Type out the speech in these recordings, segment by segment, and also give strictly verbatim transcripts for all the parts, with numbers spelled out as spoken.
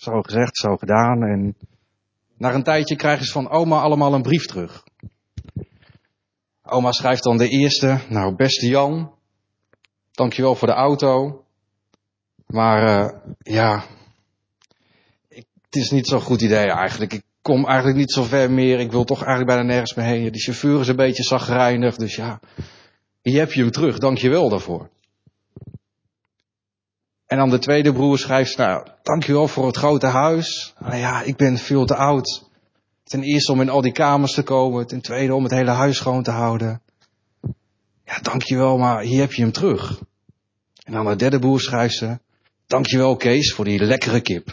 zo gezegd, zo gedaan. En na een tijdje krijgen ze van oma allemaal een brief terug. Oma schrijft dan de eerste. Nou, beste Jan, dankjewel voor de auto. Maar uh, ja, ik, het is niet zo'n goed idee eigenlijk. Ik kom eigenlijk niet zo ver meer. Ik wil toch eigenlijk bijna nergens meer heen. Die chauffeur is een beetje chagrijnig. Dus ja, hier heb je hem terug. Dankjewel daarvoor. En dan de tweede broer schrijft, nou, dankjewel voor het grote huis. Nou ja, ik ben veel te oud. Ten eerste om in al die kamers te komen. Ten tweede om het hele huis schoon te houden. Ja, dankjewel, maar hier heb je hem terug. En dan de derde broer schrijft ze, dankjewel Kees voor die lekkere kip.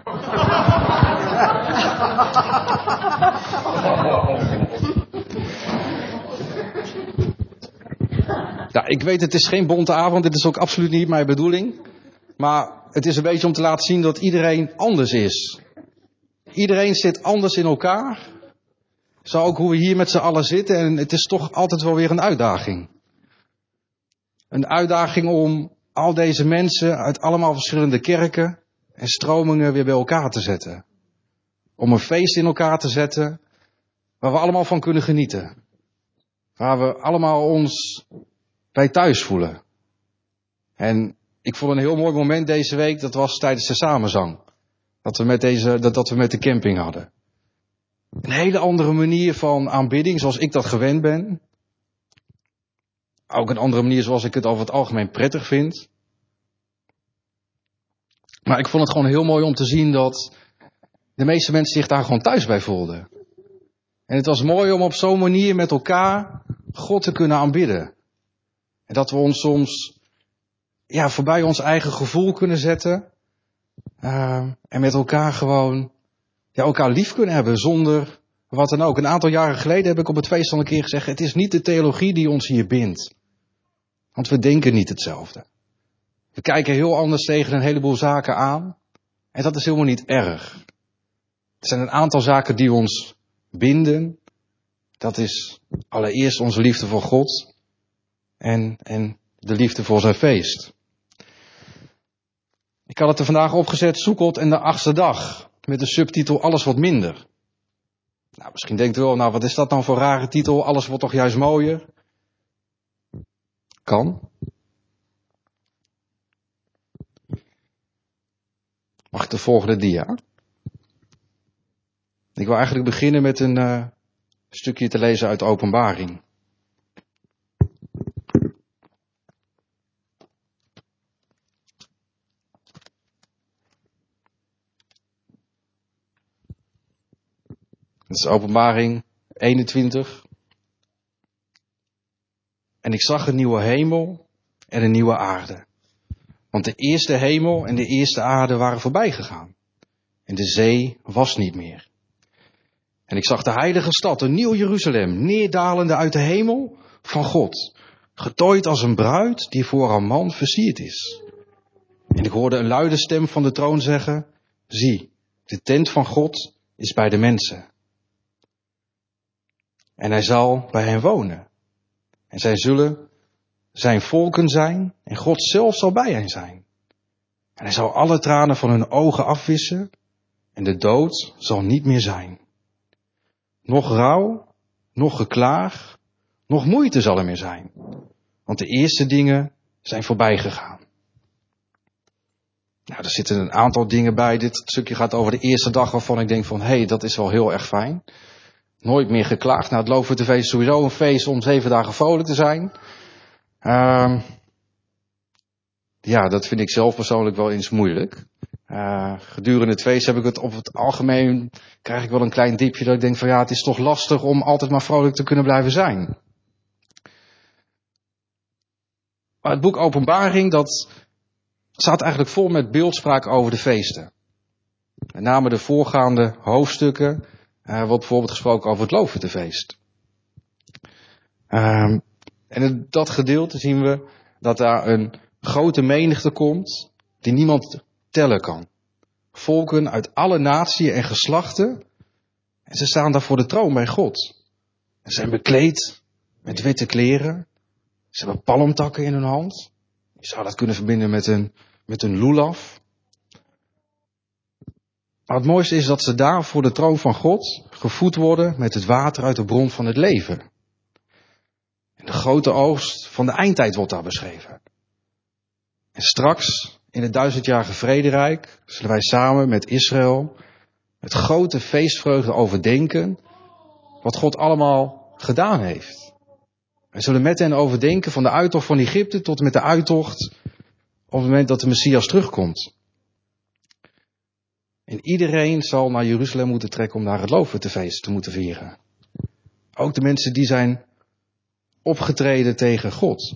Ja, ik weet, het is geen bonte avond. Dit is ook absoluut niet mijn bedoeling. Maar het is een beetje om te laten zien dat iedereen anders is. Iedereen zit anders in elkaar. Zo ook hoe we hier met z'n allen zitten. En het is toch altijd wel weer een uitdaging. Een uitdaging om al deze mensen uit allemaal verschillende kerken en stromingen weer bij elkaar te zetten. Om een feest in elkaar te zetten waar we allemaal van kunnen genieten. Waar we allemaal ons bij thuis voelen. En ik vond een heel mooi moment deze week, dat was tijdens de samenzang. Dat we met, deze, dat, dat we met de camping hadden. Een hele andere manier van aanbidding, zoals ik dat gewend ben. Ook een andere manier zoals ik het over het algemeen prettig vind. Maar ik vond het gewoon heel mooi om te zien dat de meeste mensen zich daar gewoon thuis bij voelden. En het was mooi om op zo'n manier met elkaar God te kunnen aanbidden. En dat we ons soms ja, voorbij ons eigen gevoel kunnen zetten. Uh, en met elkaar gewoon ja, elkaar lief kunnen hebben zonder wat dan ook. Een aantal jaren geleden heb ik op het feest al een keer gezegd, het is niet de theologie die ons hier bindt. Want we denken niet hetzelfde. We kijken heel anders tegen een heleboel zaken aan. En dat is helemaal niet erg. Er zijn een aantal zaken die ons binden. Dat is allereerst onze liefde voor God. En, en de liefde voor zijn feest. Ik had het er vandaag opgezet, Sukkot en de achtste dag. Met de subtitel Alles wat minder. Nou, misschien denkt u wel, nou wat is dat nou voor een rare titel? Alles wordt toch juist mooier? Kan. Mag ik de volgende dia? Ik wil eigenlijk beginnen met een uh, stukje te lezen uit de Openbaring. Het is Openbaring eenentwintig. En ik zag een nieuwe hemel en een nieuwe aarde. Want de eerste hemel en de eerste aarde waren voorbij gegaan. En de zee was niet meer. En ik zag de heilige stad, een nieuw Jeruzalem, neerdalende uit de hemel van God. Getooid als een bruid die voor haar man versierd is. En ik hoorde een luide stem van de troon zeggen, zie, de tent van God is bij de mensen. En hij zal bij hen wonen. En zij zullen zijn volken zijn en God zelf zal bij hen zijn. En hij zal alle tranen van hun ogen afwissen en de dood zal niet meer zijn. Nog rouw, nog geklaag, nog moeite zal er meer zijn. Want de eerste dingen zijn voorbij gegaan. Nou, er zitten een aantal dingen bij. Dit stukje gaat over de eerste dag waarvan ik denk van, hé, hey, dat is wel heel erg fijn. Nooit meer geklaagd. Nou, het Loofhut T V is sowieso een feest om zeven dagen vrolijk te zijn. Uh, ja, dat vind ik zelf persoonlijk wel eens moeilijk. Uh, gedurende het feest heb ik het op het algemeen, krijg ik wel een klein diepje dat ik denk van ja, het is toch lastig om altijd maar vrolijk te kunnen blijven zijn. Maar het boek Openbaring, dat staat eigenlijk vol met beeldspraak over de feesten. Met name de voorgaande hoofdstukken, uh, wordt bijvoorbeeld gesproken over het Loofhuttenfeest. Uh, en in dat gedeelte zien we dat daar een grote menigte komt die niemand tellen kan. Volken uit alle naties en geslachten. En ze staan daar voor de troon bij God. En ze zijn bekleed met witte kleren. Ze hebben palmtakken in hun hand. Je zou dat kunnen verbinden met een, met een lulaf. Maar het mooiste is dat ze daar voor de troon van God gevoed worden met het water uit de bron van het leven. En de grote oogst van de eindtijd wordt daar beschreven. En straks, in het duizendjarige vrederijk, zullen wij samen met Israël met grote feestvreugde overdenken wat God allemaal gedaan heeft. Wij zullen met hen overdenken van de uittocht van Egypte tot en met de uittocht op het moment dat de Messias terugkomt. En iedereen zal naar Jeruzalem moeten trekken om daar het Loofhuttenfeest te moeten vieren. Ook de mensen die zijn opgetreden tegen God.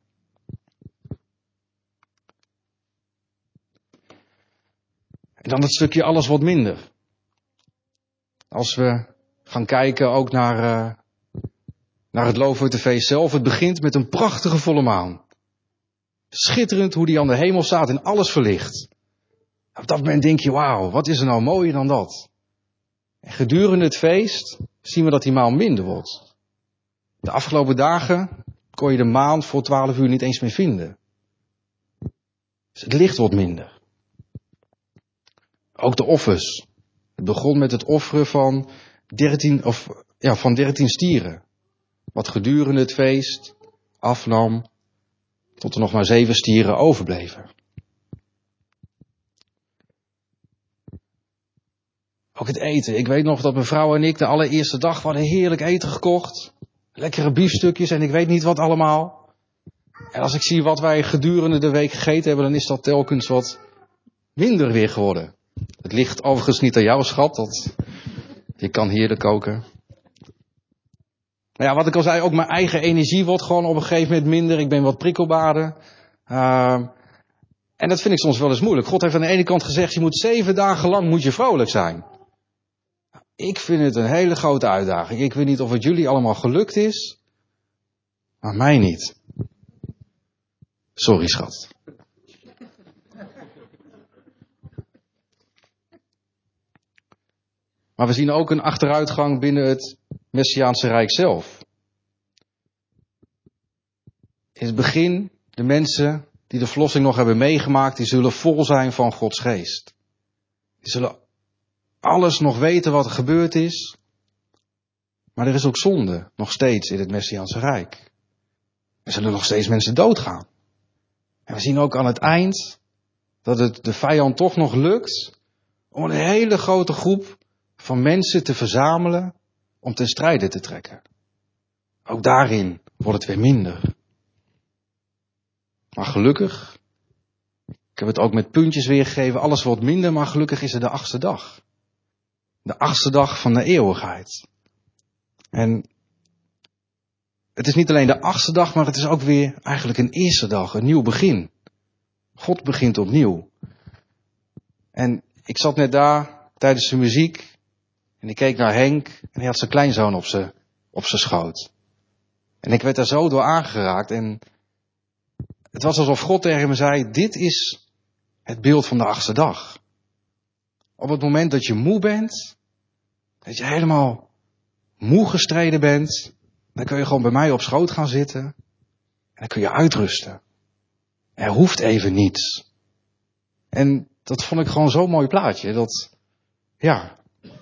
En dan het stukje alles wat minder. Als we gaan kijken ook naar, uh, naar het Loofhuttenfeest zelf. Het begint met een prachtige volle maan. Schitterend hoe die aan de hemel staat en alles verlicht. Op dat moment denk je, wauw, wat is er nou mooier dan dat? En gedurende het feest zien we dat die maan minder wordt. De afgelopen dagen kon je de maan voor twaalf uur niet eens meer vinden. Dus het licht wordt minder. Ook de offers. Het begon met het offeren van dertien, of, ja, van dertien stieren. Wat gedurende het feest afnam tot er nog maar zeven stieren overbleven. Ook het eten. Ik weet nog dat mijn vrouw en ik de allereerste dag we hadden heerlijk eten gekocht. Lekkere biefstukjes en ik weet niet wat allemaal. En als ik zie wat wij gedurende de week gegeten hebben, dan is dat telkens wat minder weer geworden. Het ligt overigens niet aan jou, schat. Dat, je kan heerlijk koken. Nou ja, wat ik al zei, ook mijn eigen energie wordt gewoon op een gegeven moment minder. Ik ben wat prikkelbaarder. Uh, en dat vind ik soms wel eens moeilijk. God heeft aan de ene kant gezegd, je moet zeven dagen lang moet je vrolijk zijn. Ik vind het een hele grote uitdaging. Ik weet niet of het jullie allemaal gelukt is, maar mij niet. Sorry, schat. Maar we zien ook een achteruitgang binnen het Messiaanse Rijk zelf. In het begin, de mensen die de verlossing nog hebben meegemaakt, die zullen vol zijn van Gods geest. Die zullen alles nog weten wat er gebeurd is. Maar er is ook zonde, nog steeds in het Messiaanse Rijk. Er zullen nog steeds mensen doodgaan. En we zien ook aan het eind dat het de vijand toch nog lukt om een hele grote groep van mensen te verzamelen om ten strijde te trekken. Ook daarin wordt het weer minder. Maar gelukkig, ik heb het ook met puntjes weergegeven, alles wordt minder, maar gelukkig is er de achtste dag. De achtste dag van de eeuwigheid. En het is niet alleen de achtste dag, maar het is ook weer eigenlijk een eerste dag, een nieuw begin. God begint opnieuw. En ik zat net daar tijdens de muziek en ik keek naar Henk en hij had zijn kleinzoon op zijn, op zijn schoot. En ik werd daar zo door aangeraakt en het was alsof God tegen me zei, dit is het beeld van de achtste dag. Op het moment dat je moe bent, dat je helemaal moe gestreden bent, dan kun je gewoon bij mij op schoot gaan zitten en dan kun je uitrusten. Er hoeft even niets. En dat vond ik gewoon zo'n mooi plaatje, dat, ja.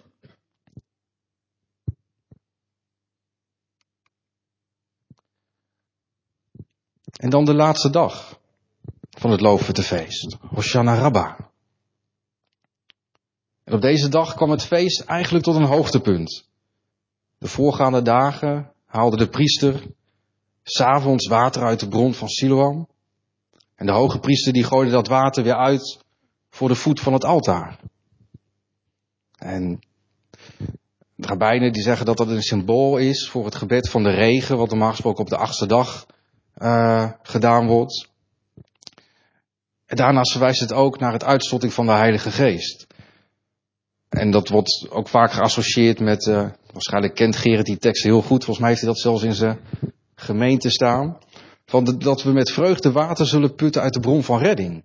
En dan de laatste dag van het Loofhuttenfeest, Hoshana Rabbah. En op deze dag kwam het feest eigenlijk tot een hoogtepunt. De voorgaande dagen haalde de priester 's avonds water uit de bron van Siloam. En de hoge priester die gooide dat water weer uit voor de voet van het altaar. En de rabbijnen die zeggen dat dat een symbool is voor het gebed van de regen, wat normaal gesproken op de achtste dag uh, gedaan wordt. En daarnaast verwijst het ook naar het uitstorting van de Heilige Geest. En dat wordt ook vaak geassocieerd met, uh, waarschijnlijk kent Gerrit die tekst heel goed, volgens mij heeft hij dat zelfs in zijn gemeente staan, van de, dat we met vreugde water zullen putten uit de bron van redding.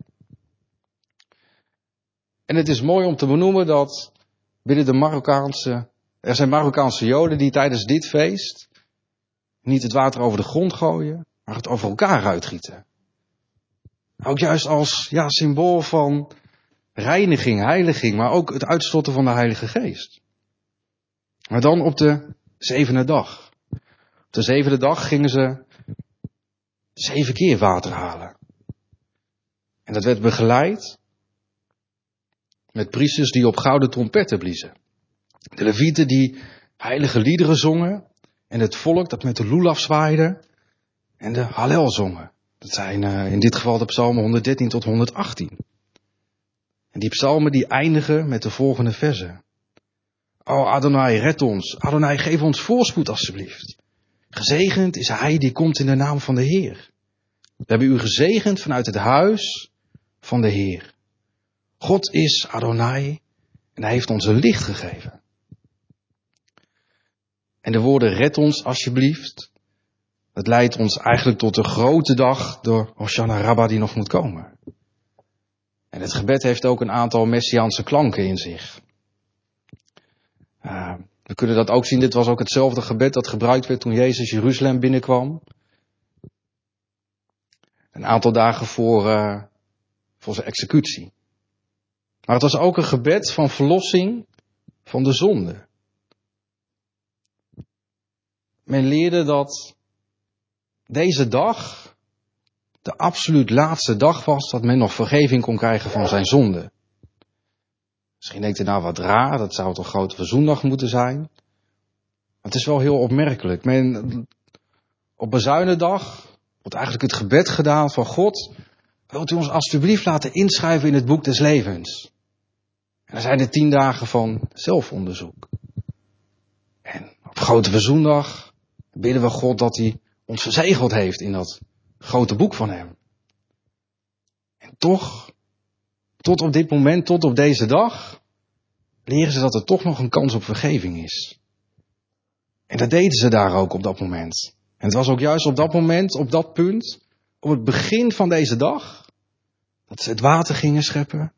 En het is mooi om te benoemen dat binnen de Marokkaanse, er zijn Marokkaanse Joden die tijdens dit feest niet het water over de grond gooien, maar het over elkaar uitgieten. Ook juist als ja, symbool van reiniging, heiliging, maar ook het uitstorten van de Heilige Geest. Maar dan op de zevende dag. Op de zevende dag gingen ze zeven keer water halen. En dat werd begeleid met priesters die op gouden trompetten bliezen. De levieten die heilige liederen zongen. En het volk dat met de loelaf zwaaide. En de hallel zongen. Dat zijn uh, in dit geval de psalmen honderddertien tot honderdachttien. En die psalmen die eindigen met de volgende verzen. O Adonai, red ons. Adonai, geef ons voorspoed alstublieft. Gezegend is hij die komt in de naam van de Heer. We hebben u gezegend vanuit het huis van de Heer. God is Adonai en hij heeft ons een licht gegeven. En de woorden red ons alsjeblieft, dat leidt ons eigenlijk tot de grote dag door Hoshana Rabbah die nog moet komen. En het gebed heeft ook een aantal messiaanse klanken in zich. Uh, we kunnen dat ook zien, dit was ook hetzelfde gebed dat gebruikt werd toen Jezus Jeruzalem binnenkwam. Een aantal dagen voor, uh, voor zijn executie. Maar het was ook een gebed van verlossing van de zonde. Men leerde dat deze dag de absoluut laatste dag was dat men nog vergeving kon krijgen van zijn zonde. Misschien denkt u nou wat raar, dat zou toch grote verzoendag moeten zijn. Maar het is wel heel opmerkelijk. Men, op bezuinendag wordt eigenlijk het gebed gedaan van God. Wilt u ons alstublieft laten inschrijven in het boek des levens? En dan zijn er tien dagen van zelfonderzoek. En op grote verzoendag bidden we God dat hij ons verzegeld heeft in dat grote boek van hem. En toch, tot op dit moment, tot op deze dag, leren ze dat er toch nog een kans op vergeving is. En dat deden ze daar ook op dat moment. En het was ook juist op dat moment, op dat punt, op het begin van deze dag, dat ze het water gingen scheppen.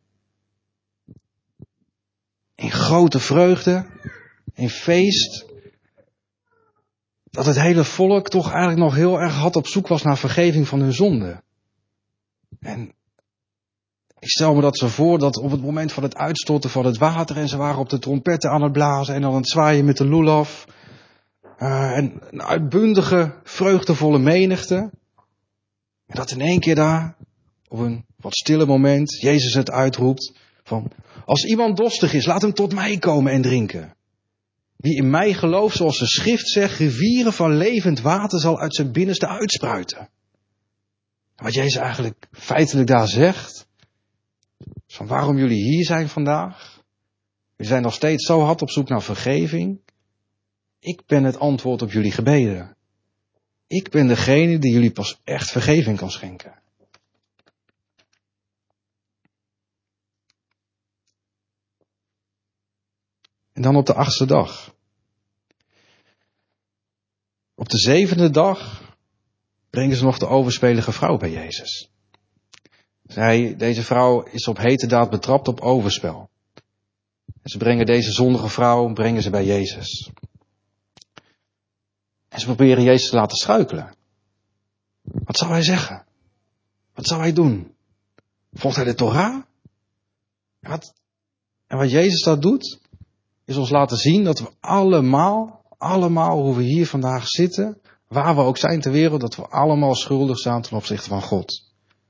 In grote vreugde, in feest. Dat het hele volk toch eigenlijk nog heel erg hard op zoek was naar vergeving van hun zonde. En ik stel me dat zo voor dat op het moment van het uitstorten van het water en ze waren op de trompetten aan het blazen en dan het zwaaien met de loelaf. Uh, en een uitbundige, vreugdevolle menigte. En dat in één keer daar, op een wat stille moment, Jezus het uitroept van, als iemand dorstig is, laat hem tot mij komen en drinken. Wie in mij gelooft, zoals de schrift zegt, rivieren van levend water zal uit zijn binnenste uitspruiten. Wat Jezus eigenlijk feitelijk daar zegt, is van waarom jullie hier zijn vandaag. Jullie zijn nog steeds zo hard op zoek naar vergeving. Ik ben het antwoord op jullie gebeden. Ik ben degene die jullie pas echt vergeving kan schenken. En dan op de achtste dag. Op de zevende dag brengen ze nog de overspelige vrouw bij Jezus. Zij, deze vrouw is op hete daad betrapt op overspel. En ze brengen deze zondige vrouw brengen ze bij Jezus. En ze proberen Jezus te laten struikelen. Wat zou hij zeggen? Wat zou hij doen? Volgt hij de Torah? En wat, en wat Jezus dat doet, is ons laten zien dat we allemaal, allemaal hoe we hier vandaag zitten, waar we ook zijn ter wereld, dat we allemaal schuldig staan ten opzichte van God.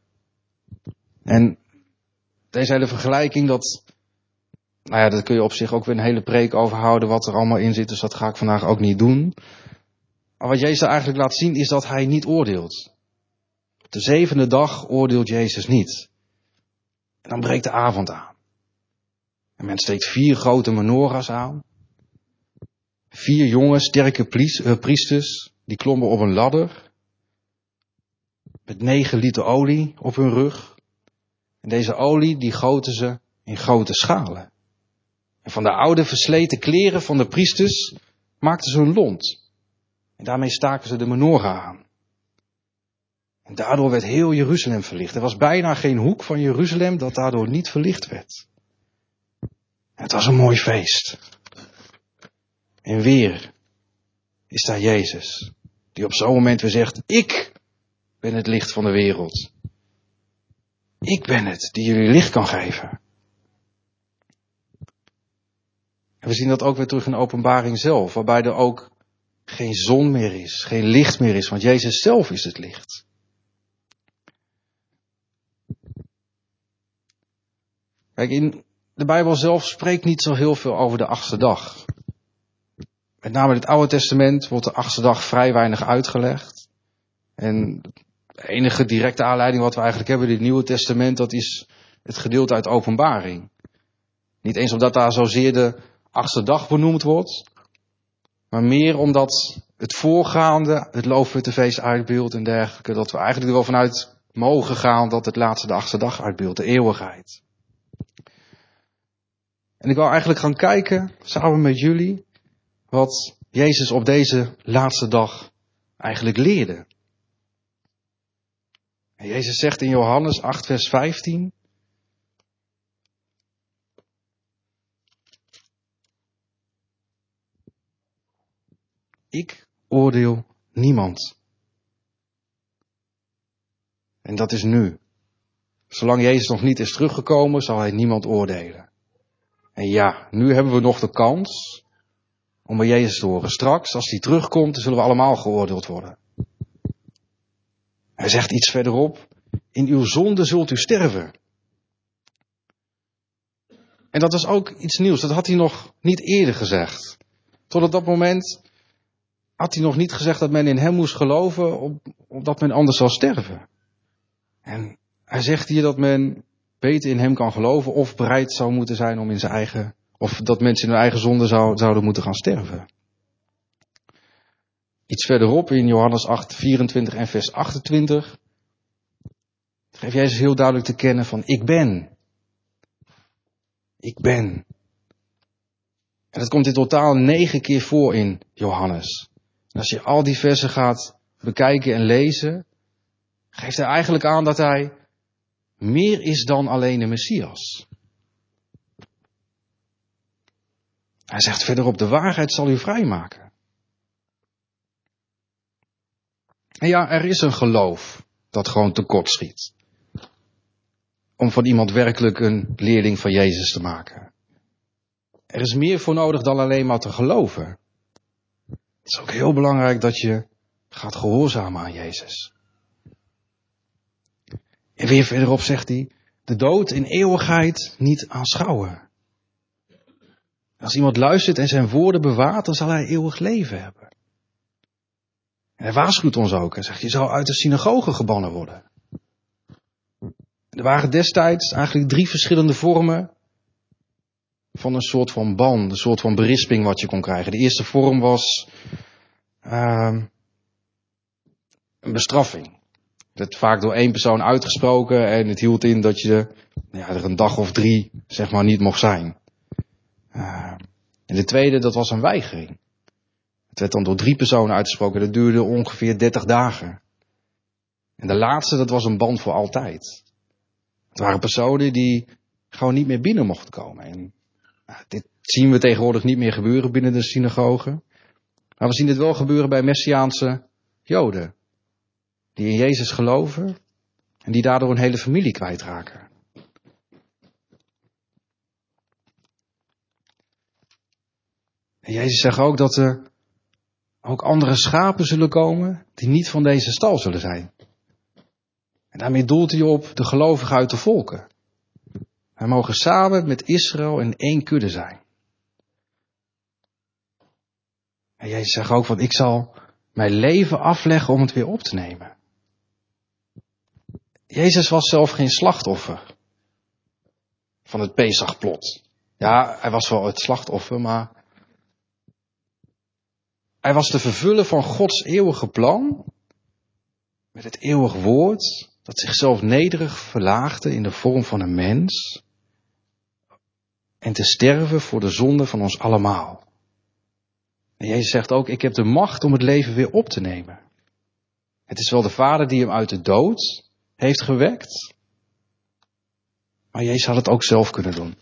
En deze hele vergelijking, dat, nou ja, daar kun je op zich ook weer een hele preek over houden wat er allemaal in zit, dus dat ga ik vandaag ook niet doen. Maar wat Jezus eigenlijk laat zien is dat hij niet oordeelt. Op de zevende dag oordeelt Jezus niet. En dan breekt de avond aan. En men steekt vier grote menorahs aan. Vier jonge, sterke priesters, die klommen op een ladder. Met negen liter olie op hun rug. En deze olie, die goten ze in grote schalen. En van de oude versleten kleren van de priesters maakten ze een lont. En daarmee staken ze de menorah aan. En daardoor werd heel Jeruzalem verlicht. Er was bijna geen hoek van Jeruzalem dat daardoor niet verlicht werd. En het was een mooi feest. En weer is daar Jezus, die op zo'n moment weer zegt, ik ben het licht van de wereld. Ik ben het die jullie licht kan geven. En we zien dat ook weer terug in de openbaring zelf, waarbij er ook geen zon meer is, geen licht meer is, want Jezus zelf is het licht. Kijk, in de Bijbel zelf spreekt niet zo heel veel over de achtste dag. Met name in het Oude Testament wordt de achtste dag vrij weinig uitgelegd. En de enige directe aanleiding wat we eigenlijk hebben in het Nieuwe Testament, dat is het gedeelte uit Openbaring. Niet eens omdat daar zozeer de achtste dag benoemd wordt, maar meer omdat het voorgaande, het loofhuttenfeest uitbeeldt en dergelijke, dat we eigenlijk er wel vanuit mogen gaan dat het laatste de achtste dag uitbeeldt, de eeuwigheid. En ik wil eigenlijk gaan kijken, samen met jullie, wat Jezus op deze laatste dag eigenlijk leerde. En Jezus zegt in Johannes acht vers vijftien... Ik oordeel niemand. En dat is nu. Zolang Jezus nog niet is teruggekomen, zal hij niemand oordelen. En ja, nu hebben we nog de kans om bij Jezus te horen. Straks, als hij terugkomt, dan zullen we allemaal geoordeeld worden. Hij zegt iets verderop, in uw zonde zult u sterven. En dat was ook iets nieuws, dat had hij nog niet eerder gezegd. Tot op dat moment had hij nog niet gezegd dat men in hem moest geloven, op, opdat men anders zal sterven. En hij zegt hier dat men beter in hem kan geloven of bereid zou moeten zijn om in zijn eigen, of dat mensen in hun eigen zonde zou, zouden moeten gaan sterven. Iets verderop in Johannes acht, vierentwintig en vers achtentwintig geeft Jezus heel duidelijk te kennen van ik ben. Ik ben. En dat komt in totaal negen keer voor in Johannes. En als je al die versen gaat bekijken en lezen, geeft hij eigenlijk aan dat hij meer is dan alleen de Messias. Hij zegt verderop, de waarheid zal u vrijmaken. En ja, er is een geloof dat gewoon tekortschiet. Om van iemand werkelijk een leerling van Jezus te maken. Er is meer voor nodig dan alleen maar te geloven. Het is ook heel belangrijk dat je gaat gehoorzamen aan Jezus. En weer verderop zegt hij, de dood in eeuwigheid niet aanschouwen. Als iemand luistert en zijn woorden bewaart, dan zal hij eeuwig leven hebben. En hij waarschuwt ons ook. Hij zegt, je zou uit de synagoge gebannen worden. Er waren destijds eigenlijk drie verschillende vormen van een soort van ban, een soort van berisping wat je kon krijgen. De eerste vorm was uh, een bestraffing. Het werd vaak door één persoon uitgesproken en het hield in dat je ja, er een dag of drie zeg maar niet mocht zijn. Uh, en de tweede, dat was een weigering. Het werd dan door drie personen uitgesproken. Dat duurde ongeveer dertig dagen. En de laatste, dat was een ban voor altijd. Het waren personen die gewoon niet meer binnen mochten komen. En nou, dit zien we tegenwoordig niet meer gebeuren binnen de synagogen. Maar we zien dit wel gebeuren bij Messiaanse Joden. Die in Jezus geloven en die daardoor een hele familie kwijtraken. En Jezus zegt ook dat er ook andere schapen zullen komen die niet van deze stal zullen zijn. En daarmee doelt hij op de gelovigen uit de volken. Wij mogen samen met Israël in één kudde zijn. En Jezus zegt ook van ik zal mijn leven afleggen om het weer op te nemen. Jezus was zelf geen slachtoffer van het Pesachplot. Ja, hij was wel het slachtoffer, maar hij was de vervullen van Gods eeuwige plan met het eeuwig woord dat zichzelf nederig verlaagde in de vorm van een mens en te sterven voor de zonde van ons allemaal. En Jezus zegt ook, ik heb de macht om het leven weer op te nemen. Het is wel de Vader die hem uit de dood heeft gewekt, maar Jezus had het ook zelf kunnen doen.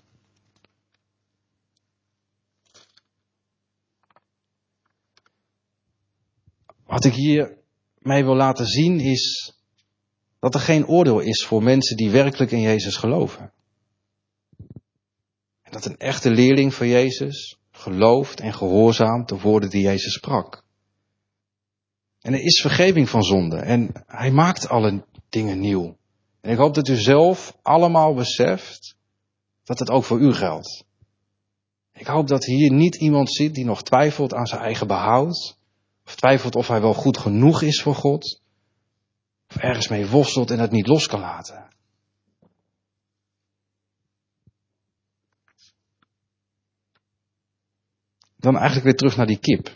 Wat ik hier mee wil laten zien is dat er geen oordeel is voor mensen die werkelijk in Jezus geloven. En dat een echte leerling van Jezus gelooft en gehoorzaamt de woorden die Jezus sprak. En er is vergeving van zonde en hij maakt alle dingen nieuw. En ik hoop dat u zelf allemaal beseft dat het ook voor u geldt. Ik hoop dat hier niet iemand zit die nog twijfelt aan zijn eigen behoud. Of twijfelt of hij wel goed genoeg is voor God. Of ergens mee worstelt en het niet los kan laten. Dan eigenlijk weer terug naar die kip.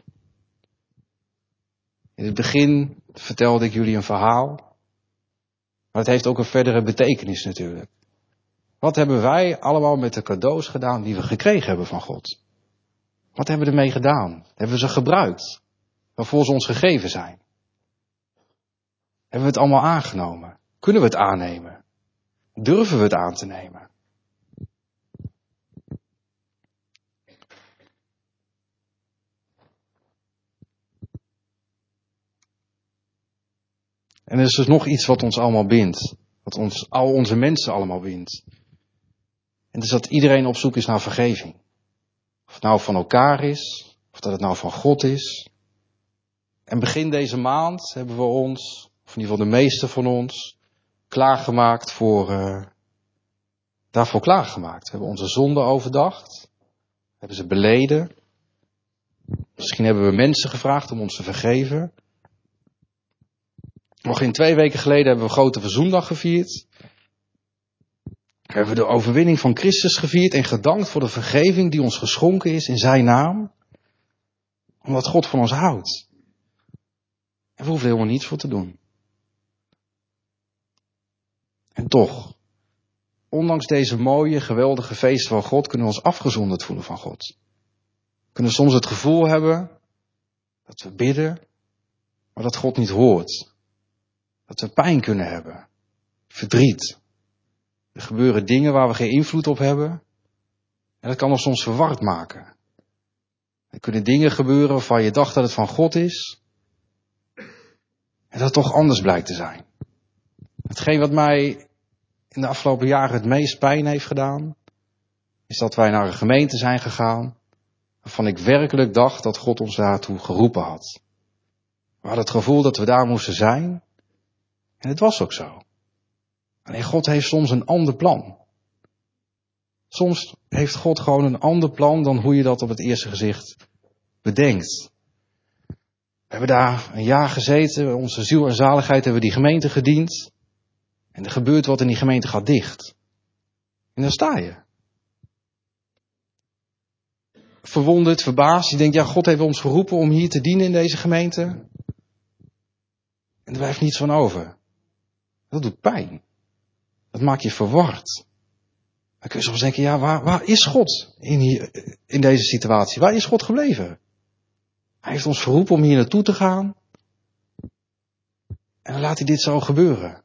In het begin vertelde ik jullie een verhaal. Maar het heeft ook een verdere betekenis natuurlijk. Wat hebben wij allemaal met de cadeaus gedaan die we gekregen hebben van God? Wat hebben we ermee gedaan? Hebben we ze gebruikt? Waarvoor ze ons gegeven zijn? Hebben we het allemaal aangenomen? Kunnen we het aannemen? Durven we het aan te nemen? En er is dus nog iets wat ons allemaal bindt. Wat ons, al onze mensen allemaal bindt. En dat is dat iedereen op zoek is naar vergeving. Of het nou van elkaar is, of dat het nou van God is. En begin deze maand hebben we ons, of in ieder geval de meeste van ons, klaargemaakt voor, uh, daarvoor klaargemaakt. We hebben onze zonden overdacht. Hebben ze beleden. Misschien hebben we mensen gevraagd om ons te vergeven. Nog in twee weken geleden hebben we Grote Verzoendag gevierd. Hebben we de overwinning van Christus gevierd en gedankt voor de vergeving die ons geschonken is in zijn naam. Omdat God van ons houdt. En we hoeven er helemaal niets voor te doen. En toch, ondanks deze mooie, geweldige feesten van God, kunnen we ons afgezonderd voelen van God. We kunnen soms het gevoel hebben dat we bidden, maar dat God niet hoort. Dat we pijn kunnen hebben. Verdriet. Er gebeuren dingen waar we geen invloed op hebben. En dat kan ons soms verward maken. Er kunnen dingen gebeuren waarvan je dacht dat het van God is. En dat het toch anders blijkt te zijn. Hetgeen wat mij in de afgelopen jaren het meest pijn heeft gedaan, is dat wij naar een gemeente zijn gegaan, waarvan ik werkelijk dacht dat God ons daartoe geroepen had. We hadden het gevoel dat we daar moesten zijn. En het was ook zo. Alleen God heeft soms een ander plan. Soms heeft God gewoon een ander plan dan hoe je dat op het eerste gezicht bedenkt. We hebben daar een jaar gezeten, onze ziel en zaligheid hebben die gemeente gediend. En er gebeurt wat en die gemeente gaat dicht. En dan sta je. Verwonderd, verbaasd. Je denkt, ja, God heeft ons geroepen om hier te dienen in deze gemeente. En er blijft niets van over. Dat doet pijn. Dat maakt je verward. Dan kun je soms denken, ja, waar, waar is God in, hier, in deze situatie? Waar is God gebleven? Hij heeft ons geroepen om hier naartoe te gaan. En dan laat hij dit zo gebeuren.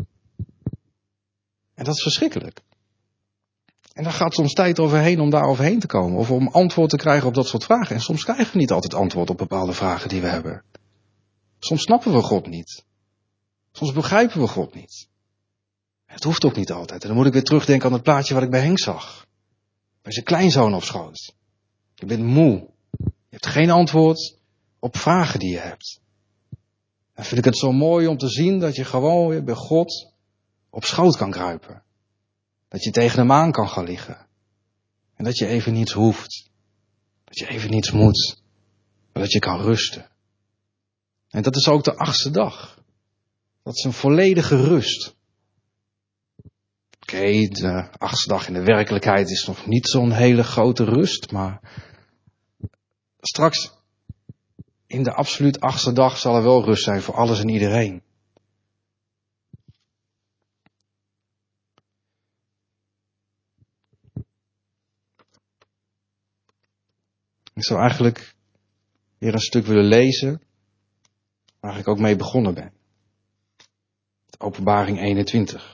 En dat is verschrikkelijk. En daar gaat soms tijd overheen om daar overheen te komen. Of om antwoord te krijgen op dat soort vragen. En soms krijgen we niet altijd antwoord op bepaalde vragen die we hebben. Soms snappen we God niet. Soms begrijpen we God niet. Het hoeft ook niet altijd. En dan moet ik weer terugdenken aan het plaatje wat ik bij Henk zag. Bij zijn kleinzoon op schoot. Je bent moe. Je hebt geen antwoord op vragen die je hebt. Dan vind ik het zo mooi om te zien dat je gewoon weer bij God op schoot kan kruipen. Dat je tegen hem aan kan gaan liggen. En dat je even niets hoeft. Dat je even niets moet. Maar dat je kan rusten. En dat is ook de achtste dag. Dat is een volledige rust. Oké, okay, de achtste dag in de werkelijkheid is nog niet zo'n hele grote rust. Maar straks in de absoluut achtste dag zal er wel rust zijn voor alles en iedereen. Ik zou eigenlijk weer een stuk willen lezen waar ik ook mee begonnen ben. Openbaring eenentwintig.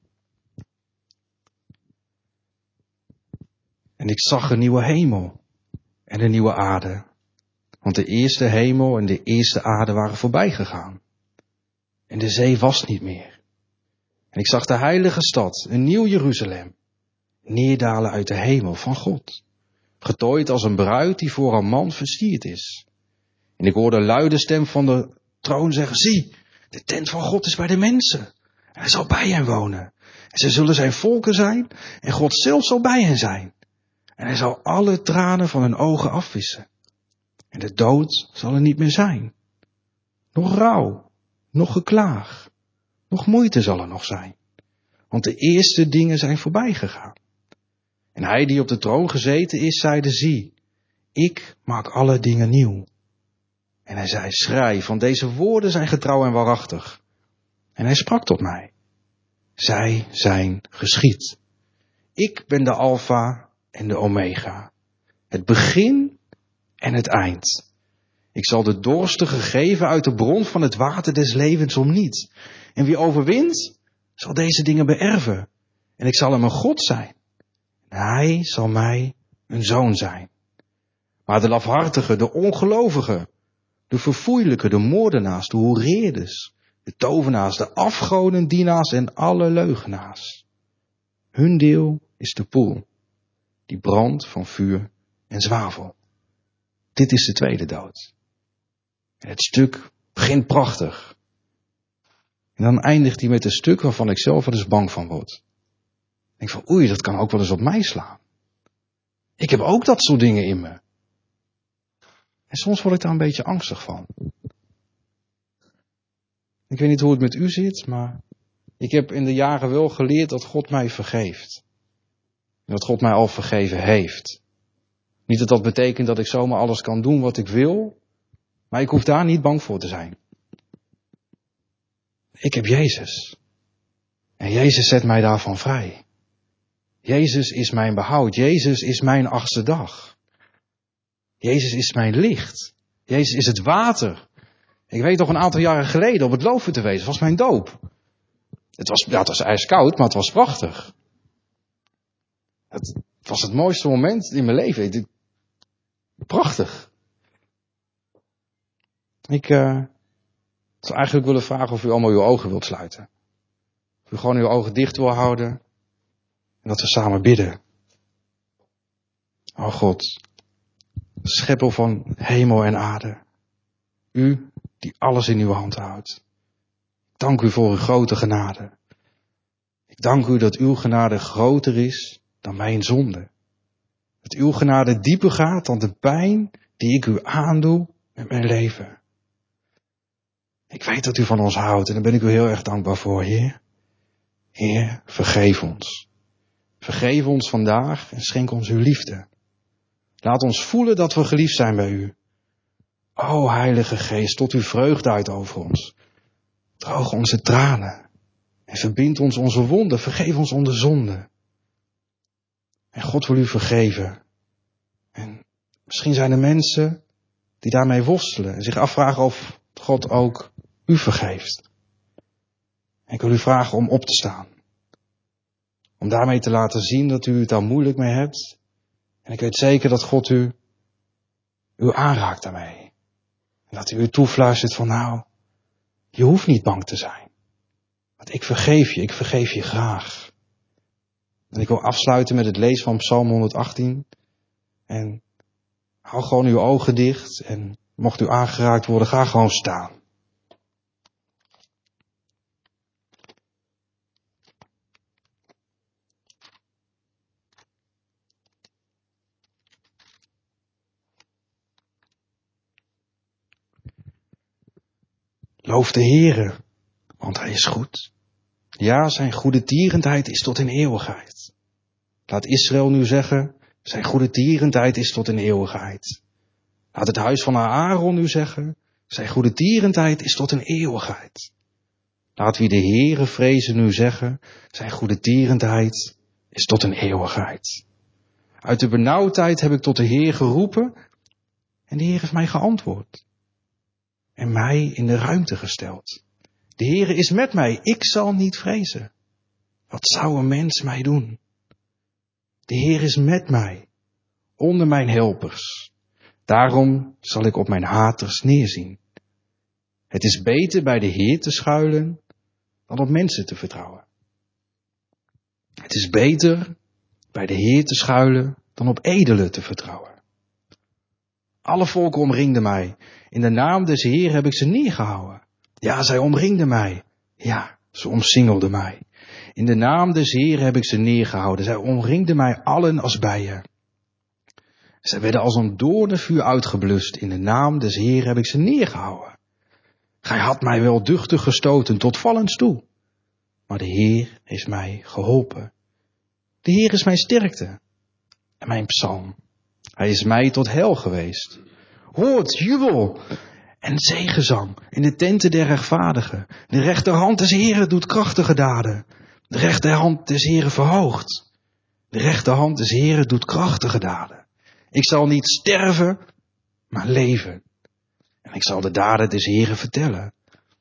En ik zag een nieuwe hemel en een nieuwe aarde. Want de eerste hemel en de eerste aarde waren voorbij gegaan. En de zee was niet meer. En ik zag de heilige stad, een nieuw Jeruzalem, neerdalen uit de hemel van God. getooid als een bruid die voor een man versierd is. En ik hoorde een luide stem van de troon zeggen, zie, de tent van God is bij de mensen. En hij zal bij hen wonen. En ze zullen zijn volken zijn en God zelf zal bij hen zijn. En hij zal alle tranen van hun ogen afwissen. En de dood zal er niet meer zijn. Nog rouw, nog geklaag, nog moeite zal er nog zijn. Want de eerste dingen zijn voorbij gegaan. En hij die op de troon gezeten is, zeide, zie, ik maak alle dingen nieuw. En hij zei, schrei, van deze woorden zijn getrouw en waarachtig. En hij sprak tot mij. Zij zijn geschied. Ik ben de Alpha en de Omega. Het begin en het eind. Ik zal de dorstige geven uit de bron van het water des levens om niet. En wie overwint, zal deze dingen beërven. En ik zal hem een God zijn. En hij zal mij een zoon zijn. Maar de lafhartige, de ongelovige, de verfoeilijke, de moordenaars, de hoereerders, de tovenaars, de afgodendienaars en alle leugenaars. Hun deel is de poel, die brandt van vuur en zwavel. Dit is de tweede dood. En het stuk begint prachtig. En dan eindigt hij met een stuk waarvan ik zelf wel eens bang van word. Ik denk van, oei, dat kan ook wel eens op mij slaan. Ik heb ook dat soort dingen in me. En soms word ik daar een beetje angstig van. Ik weet niet hoe het met u zit, maar ik heb in de jaren wel geleerd dat God mij vergeeft. En dat God mij al vergeven heeft. Niet dat dat betekent dat ik zomaar alles kan doen wat ik wil, maar ik hoef daar niet bang voor te zijn. Ik heb Jezus. En Jezus zet mij daarvan vrij. Jezus is mijn behoud. Jezus is mijn achtste dag. Jezus is mijn licht. Jezus is het water. Ik weet nog een aantal jaren geleden op het Loven te wezen, was mijn doop. Het was, ja, het was ijskoud, maar het was prachtig. Het was het mooiste moment in mijn leven. Prachtig. Ik uh, zou eigenlijk willen vragen of u allemaal uw ogen wilt sluiten. Of u gewoon uw ogen dicht wil houden. En dat we samen bidden. O God, schepper van hemel en aarde. U die alles in uw hand houdt. Ik dank u voor uw grote genade. Ik dank u dat uw genade groter is dan mijn zonde. Dat uw genade dieper gaat dan de pijn die ik u aandoe met mijn leven. Ik weet dat u van ons houdt en daar ben ik u heel erg dankbaar voor, Heer. Heer, vergeef ons. Vergeef ons vandaag en schenk ons uw liefde. Laat ons voelen dat we geliefd zijn bij u. O Heilige Geest, tot uw vreugde uit over ons. Droog onze tranen en verbind ons onze wonden. Vergeef ons onze zonden. En God wil u vergeven. En misschien zijn er mensen die daarmee worstelen en zich afvragen of God ook u vergeeft. En ik wil u vragen om op te staan. Om daarmee te laten zien dat u het daar moeilijk mee hebt. En ik weet zeker dat God u, u aanraakt daarmee. En dat hij u toefluistert van nou, je hoeft niet bang te zijn. Want ik vergeef je, ik vergeef je graag. En ik wil afsluiten met het lezen van Psalm honderdachttien. En hou gewoon uw ogen dicht. En mocht u aangeraakt worden, ga gewoon staan. Loof de Heere, want hij is goed. Ja, zijn goedertierenheid is tot in eeuwigheid. Laat Israël nu zeggen, zijn goedertierenheid is tot in eeuwigheid. Laat het huis van Aaron nu zeggen, zijn goedertierenheid is tot in eeuwigheid. Laat wie de Heere vrezen nu zeggen, zijn goedertierenheid is tot in eeuwigheid. Uit de benauwdheid heb ik tot de Heer geroepen en de Heer heeft mij geantwoord. En mij in de ruimte gesteld. De Heere is met mij, ik zal niet vrezen. Wat zou een mens mij doen? De Heer is met mij, onder mijn helpers. Daarom zal ik op mijn haters neerzien. Het is beter bij de Heer te schuilen dan op mensen te vertrouwen. Het is beter bij de Heer te schuilen dan op edelen te vertrouwen. Alle volken omringden mij. In de naam des Heeren heb ik ze neergehouden. Ja, zij omringden mij. Ja, ze omsingelden mij. In de naam des Heeren heb ik ze neergehouden. Zij omringden mij allen als bijen. Zij werden als een doornenvuur uitgeblust. In de naam des Heeren heb ik ze neergehouden. Gij had mij wel duchtig gestoten tot vallens toe. Maar de Heer heeft mij geholpen. De Heer is mijn sterkte en mijn psalm. Hij is mij tot heil geweest. Hoort, jubel en zegezang in de tenten der rechtvaardigen. De rechterhand des Heeren doet krachtige daden. De rechterhand des Heeren verhoogt. De rechterhand des Heeren doet krachtige daden. Ik zal niet sterven, maar leven. En ik zal de daden des Heeren vertellen.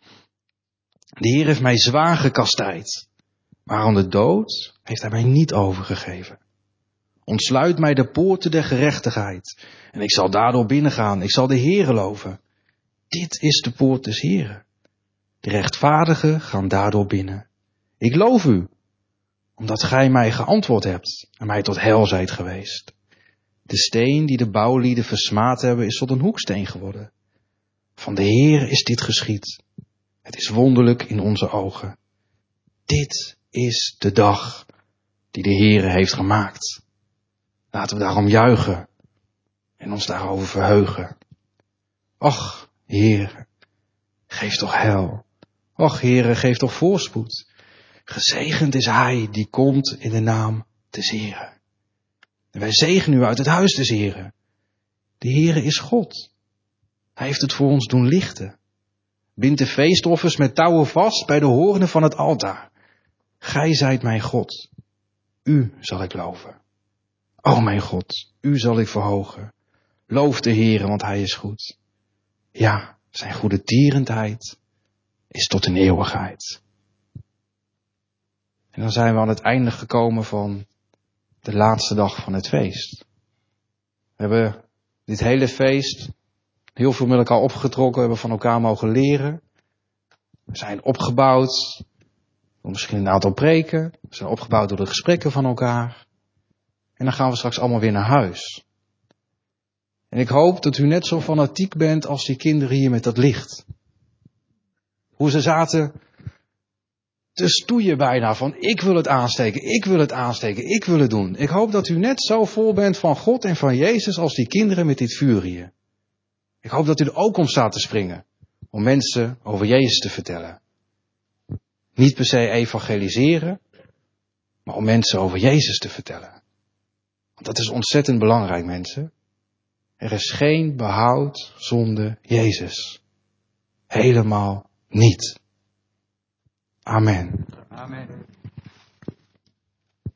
De Heer heeft mij zwaar gekastijd, maar aan de dood heeft hij mij niet overgegeven. Ontsluit mij de poorten der gerechtigheid, en ik zal daardoor binnengaan. Ik zal de Heere loven. Dit is de poort des Heeren. De rechtvaardigen gaan daardoor binnen. Ik loof u, omdat gij mij geantwoord hebt en mij tot heil zijt geweest. De steen die de bouwlieden versmaad hebben, is tot een hoeksteen geworden. Van de Heer is dit geschied. Het is wonderlijk in onze ogen. Dit is de dag die de Heere heeft gemaakt. Laten we daarom juichen en ons daarover verheugen. Och, Heere, geef toch heil. Och, Heere, geef toch voorspoed. Gezegend is hij die komt in de naam des Heeren. En wij zegenen u uit het huis des Heeren. De Heere is God. Hij heeft het voor ons doen lichten. Bind de feestoffers met touwen vast bij de hoornen van het altaar. Gij zijt mijn God. U zal ik loven. O mijn God, u zal ik verhogen. Loof de Heere, want hij is goed. Ja, zijn goede tierendheid is tot een eeuwigheid. En dan zijn we aan het einde gekomen van de laatste dag van het feest. We hebben dit hele feest heel veel met elkaar opgetrokken, hebben van elkaar mogen leren. We zijn opgebouwd door misschien een aantal preken. We zijn opgebouwd door de gesprekken van elkaar. En dan gaan we straks allemaal weer naar huis. En ik hoop dat u net zo fanatiek bent als die kinderen hier met dat licht. Hoe ze zaten te stoeien bijna van ik wil het aansteken, ik wil het aansteken, ik wil het doen. Ik hoop dat u net zo vol bent van God en van Jezus als die kinderen met dit vuur hier. Ik hoop dat u er ook om staat te springen. Om mensen over Jezus te vertellen. Niet per se evangeliseren. Maar om mensen over Jezus te vertellen. Want dat is ontzettend belangrijk, mensen. Er is geen behoud zonder Jezus. Helemaal niet. Amen. Amen.